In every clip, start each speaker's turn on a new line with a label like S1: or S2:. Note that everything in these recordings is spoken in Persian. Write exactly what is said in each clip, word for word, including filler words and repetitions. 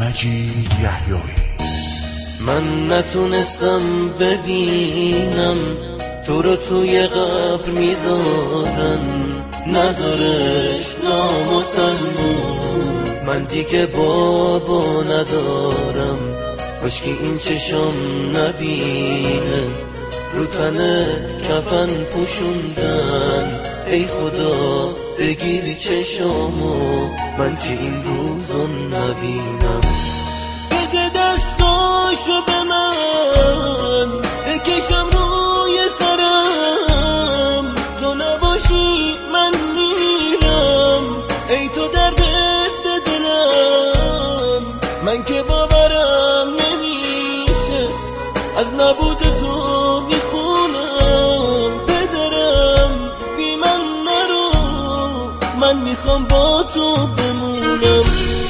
S1: مجید یحیایی.
S2: من نتونستم ببینم تو رو توی قبر میذارن، نذارش نامسلمون. من دیگه بابا ندارم، کاشکی این چشم نبینه رو تنت کفن پوشوندن. ای خدا بگیری چشامو، من که این روزو نبینم. بده دستاشو به من بکشم روی سرم، تو نباشی من میمیرم. ای تو دردت به دلم، من که باورم نمیشه از نبود تو میخونم. بدرم بی من نرو، من میخوام با تو بمونم.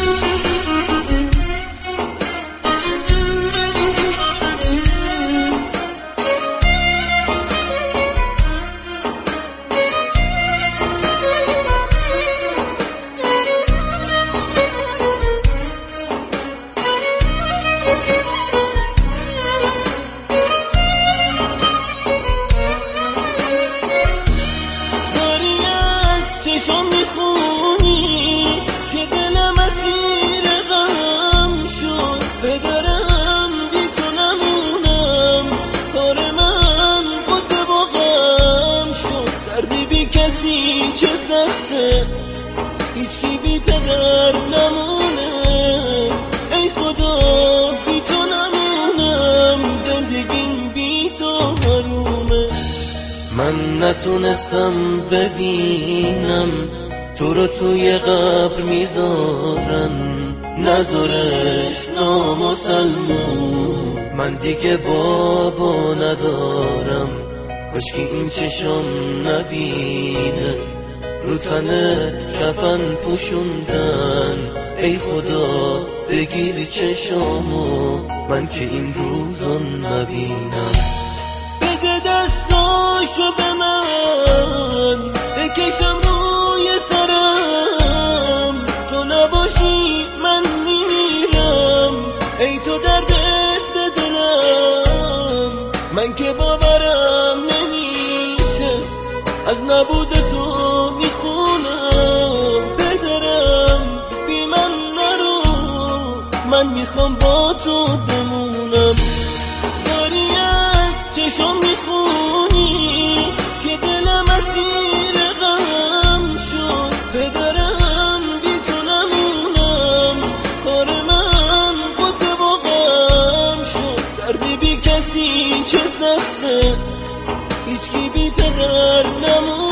S2: چشم میخونی که دلم اسیر غم شد. بدرم بی تو نمونم، کار من قصه با غم شد. دردی بی کسی چه سخته، هیچکی بی پدر نمونه. ای خدا بی تو نمونم، زندگیم بی تو حرومه. من نتونستم ببینم تو رو توی قبر میذارن، نذارش نامسلمون. من دیگه بابا ندارم، کاشکی این چشم نبینه رو تنت کفن پوشوندن. ای خدا بگیری چشامو، من که این روزو نبینم. بده دستاشو به من بکشم روی سرم، تو نباشی من میمیرم. ای تو دردت به دلم، من که باورم نمیشه از نبود تو میخونم. بدرم بی من نرو، من میخوام با تو بمونم. داری از چشم میخونی که دلم اسیر غم شد. بدرم بی تو نمونم، کار من قصه با غم شد. دردی بی کسی چه سخته، هیچکی بی پدر نمون.